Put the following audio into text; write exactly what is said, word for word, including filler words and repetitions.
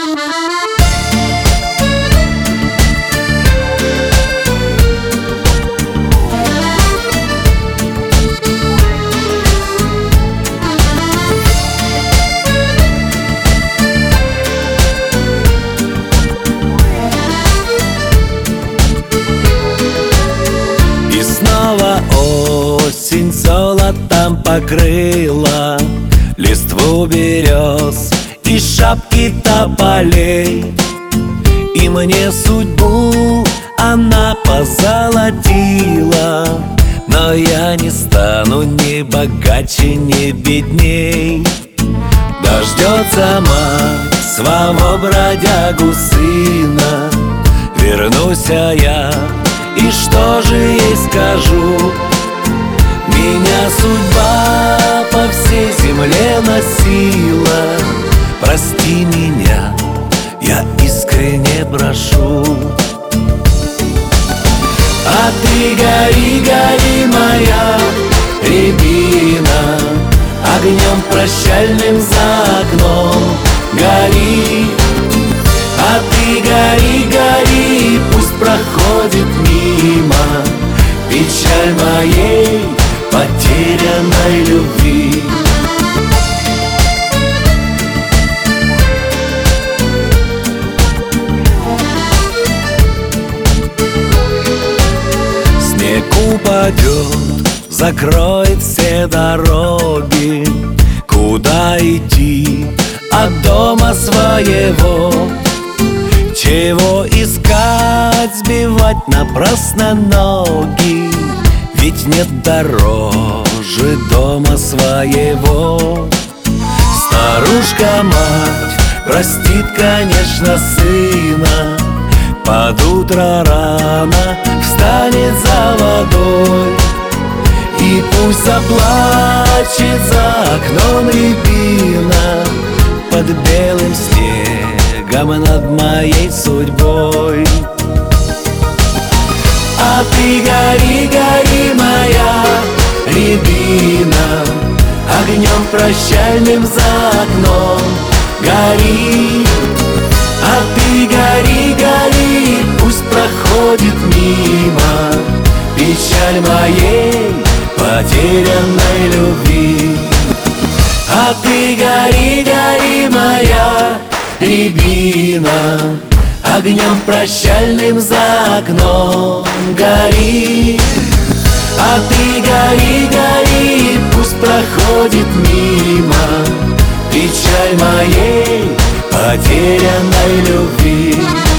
Осень золотом покрыла листву берез и шапки тополей, и мне судьбу она позолотила. Но я не стану ни богаче, ни бедней. Дождется мать своего бродягу сына, вернусь я, и что же ей скажу? Меня судьба по всей земле носила. Прости меня, я искренне прошу. А ты гори, гори, моя рябина, огнем прощальным за окном гори. А ты гори, гори, пусть проходит мимо печаль моей потерянной любви. Снег упадет, закроет все дороги. Куда идти от дома своего? Чего искать, сбивать напрасно ноги? Ведь нет дороже дома своего. Старушка-мать простит, конечно, сына, под утро рано встанет за водой, и пусть заплачет за окном рябина под белым снегом над моей судьбой. А ты гори, гори, моя рябина, огнем прощальным за окном гори. А ты гори, гори, пусть проходит мимо печаль моей потерянной любви. А ты гори, гори, моя рябина, огнем прощальным за окном гори. А ты гори, гори, пусть проходит мимо печаль моей потерянной любви.